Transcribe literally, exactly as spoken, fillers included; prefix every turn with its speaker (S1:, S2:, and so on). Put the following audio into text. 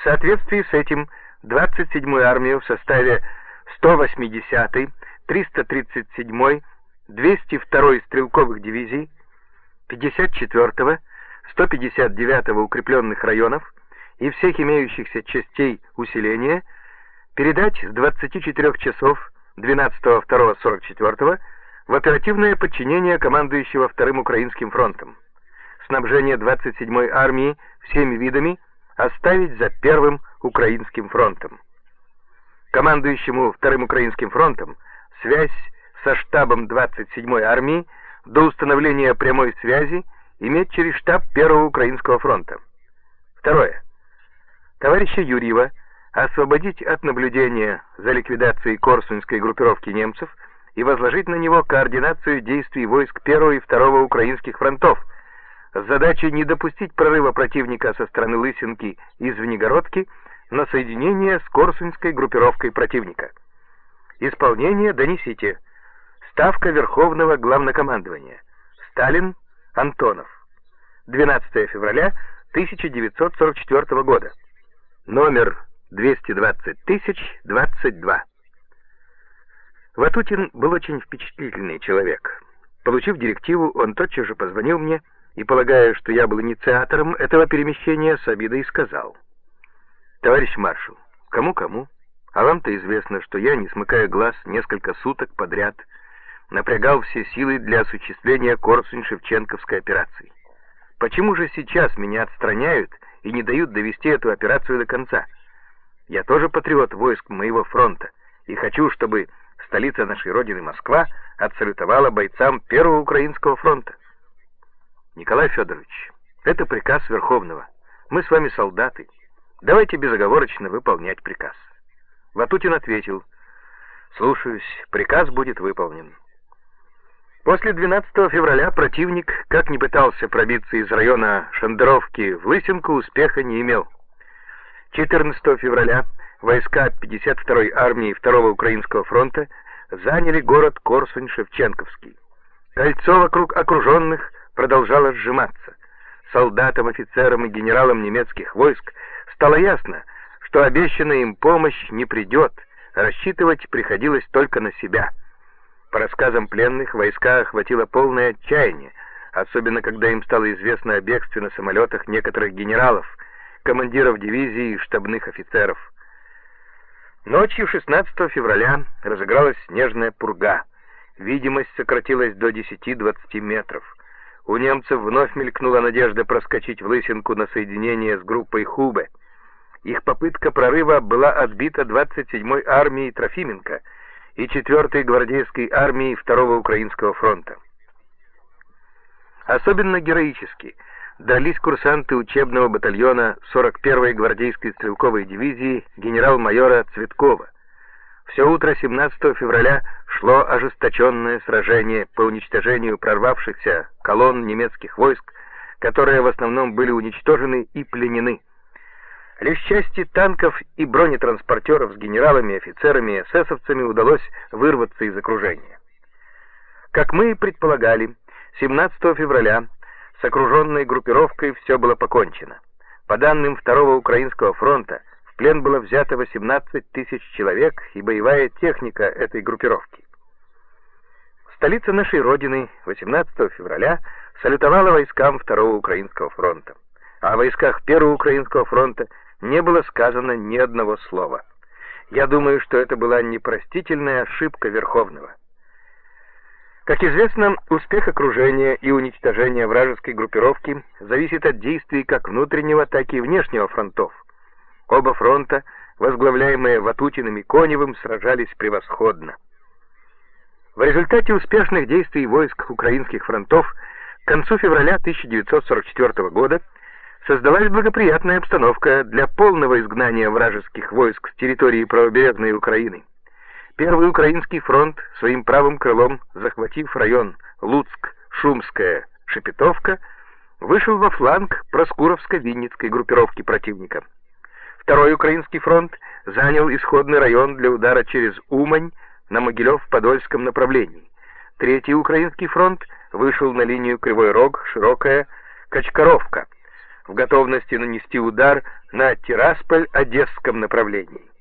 S1: соответствии с этим двадцать седьмую армию в составе сто восьмидесятой, триста тридцать седьмой, двести второй стрелковых дивизий, пятьдесят четвёртого, сто пятьдесят девятого укрепленных районов и всех имеющихся частей усиления передать с двадцати четырёх часов двенадцатого второго сорок четвёртого в оперативное подчинение командующего Вторым Украинским фронтом. Снабжение двадцать седьмой армии всеми видами оставить за Первым Украинским фронтом. Командующему Вторым Украинским фронтом связь со штабом двадцать седьмой армии до установления прямой связи иметь через штаб Первого Украинского фронта. Второе. Товарища Юрьева освободить от наблюдения за ликвидацией Корсунской группировки немцев и возложить на него координацию действий войск Первого и Второго Украинских фронтов с задачей не допустить прорыва противника со стороны Лысинки и Звенигородки на соединение с Корсунской группировкой противника. Исполнение донесите. Ставка Верховного Главнокомандования. Сталин, Антонов. двенадцатого февраля тысяча девятьсот сорок четвёртого года. Номер двести двадцать тысяч двадцать два. Ватутин был очень впечатлительный человек. Получив директиву, он тотчас же позвонил мне и, полагая, что я был инициатором этого перемещения, с обидой сказал: «Товарищ маршал, кому-кому, а вам-то известно, что я, не смыкая глаз, несколько суток подряд напрягал все силы для осуществления Корсунь-Шевченковской операции. Почему же сейчас меня отстраняют и не дают довести эту операцию до конца? Я тоже патриот войск моего фронта и хочу, чтобы столица нашей Родины, Москва, отсалютовала бойцам Первого Украинского фронта. Николай Федорович, это приказ Верховного. Мы с вами солдаты. Давайте безоговорочно выполнять приказ». Ватутин ответил: «Слушаюсь, приказ будет выполнен». После двенадцатого февраля противник, как ни пытался пробиться из района Шандеровки в Лысинку, успеха не имел. четырнадцатого февраля войска пятьдесят второй армии Второго Украинского фронта заняли город Корсунь-Шевченковский. Кольцо вокруг окруженных продолжало сжиматься. Солдатам, офицерам и генералам немецких войск стало ясно, что обещанная им помощь не придет, рассчитывать приходилось только на себя. По рассказам пленных, войска охватило полное отчаяние, особенно когда им стало известно о бегстве на самолетах некоторых генералов, командиров дивизий и штабных офицеров. Ночью шестнадцатого февраля разыгралась снежная пурга. Видимость сократилась до десяти-двадцати метров. У немцев вновь мелькнула надежда проскочить в Лысинку на соединение с группой Хубе. Их попытка прорыва была отбита двадцать седьмой армией Трофименко и четвёртой гвардейской армией Второго Украинского фронта. Особенно героически дрались курсанты учебного батальона сорок первой гвардейской стрелковой дивизии генерал-майора Цветкова. Все утро семнадцатого февраля шло ожесточенное сражение по уничтожению прорвавшихся колонн немецких войск, которые в основном были уничтожены и пленены. Лишь части танков и бронетранспортеров с генералами, офицерами и эсэсовцами удалось вырваться из окружения. Как мы и предполагали, семнадцатого февраля с окруженной группировкой все было покончено. По данным Второго Украинского фронта, в плен было взято восемнадцать тысяч человек и боевая техника этой группировки. Столица нашей Родины восемнадцатого февраля салютовала войскам Второго Украинского фронта. А о войсках Первого Украинского фронта не было сказано ни одного слова. Я думаю, что это была непростительная ошибка Верховного. Как известно, успех окружения и уничтожения вражеской группировки зависит от действий как внутреннего, так и внешнего фронтов. Оба фронта, возглавляемые Ватутиным и Коневым, сражались превосходно. В результате успешных действий войск украинских фронтов к концу февраля тысяча девятьсот сорок четвёртого года создалась благоприятная обстановка для полного изгнания вражеских войск с территории правобережной Украины. Первый Украинский фронт, своим правым крылом захватив район Луцк, Шумская, Шепетовка, вышел во фланг Проскуровско-Винницкой группировки противника. Второй Украинский фронт занял исходный район для удара через Умань на Могилев-Подольском направлении. Третий Украинский фронт вышел на линию Кривой Рог, Широкая, Качкаровка. в готовности нанести удар на Тирасполь-Одесском направлении.